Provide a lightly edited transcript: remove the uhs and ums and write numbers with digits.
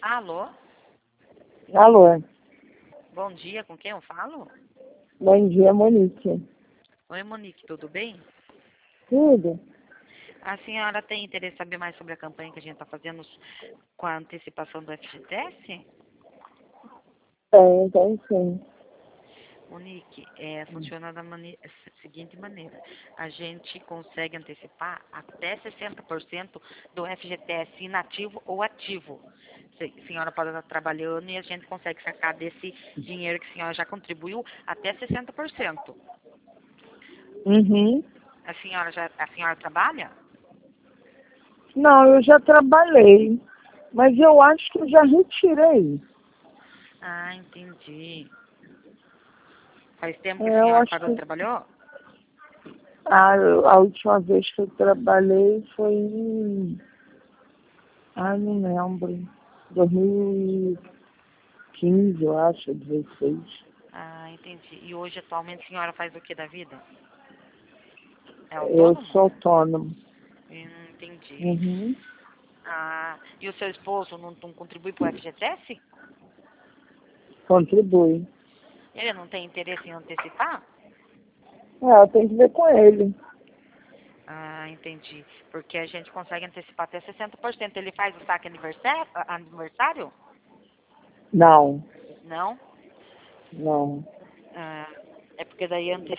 Alô? Alô, Bom dia, com quem eu falo? bom dia, Monique. Oi, Monique, tudo bem? Tudo? A senhora tem interesse em saber mais sobre a campanha que a gente está fazendo com a antecipação do FGTS? Tem sim. Monique, funciona da seguinte maneira. A gente consegue antecipar até 60% do FGTS inativo ou ativo. A senhora pode estar trabalhando e a gente consegue sacar desse dinheiro que a senhora já contribuiu até 60%. Uhum. A senhora trabalha? Não, eu já trabalhei, mas eu acho que eu já retirei. Ah, entendi. Faz tempo que a Eu senhora acho parou de que trabalhar? a última vez que eu trabalhei foi em... não lembro. 2015, eu acho, 16. Ah, entendi. E hoje, atualmente, a senhora faz o que da vida? É Eu autônomo? sou autônomo. Entendi. Uhum. Ah, e o seu esposo não contribui para o FGTS? Contribui. Ele não tem interesse em antecipar? Eu tenho que ver com ele. Ah, entendi. Porque a gente consegue antecipar até 60%. Ele faz o saque aniversário? Não, Não? não. Ah, é porque daí